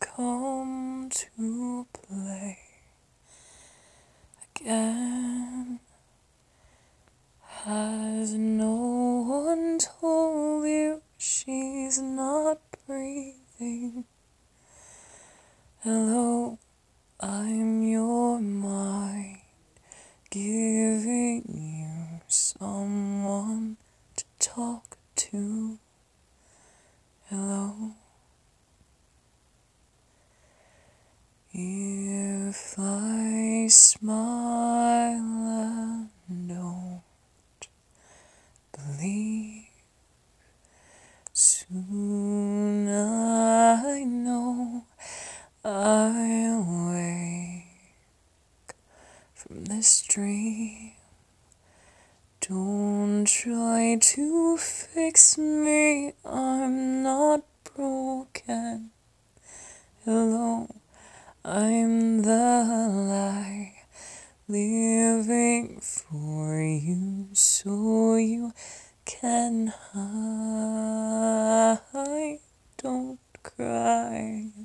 come to play again. Has no one told you she's not breathing? Hello, I'm your mind, giving you someone to talk to. Hello. If I smile and don't believe, soon I know I'll wake from this dream. Don't try to fix me, I'm not broken. Hello, I'm the lie, living for you so you can hide. Don't cry.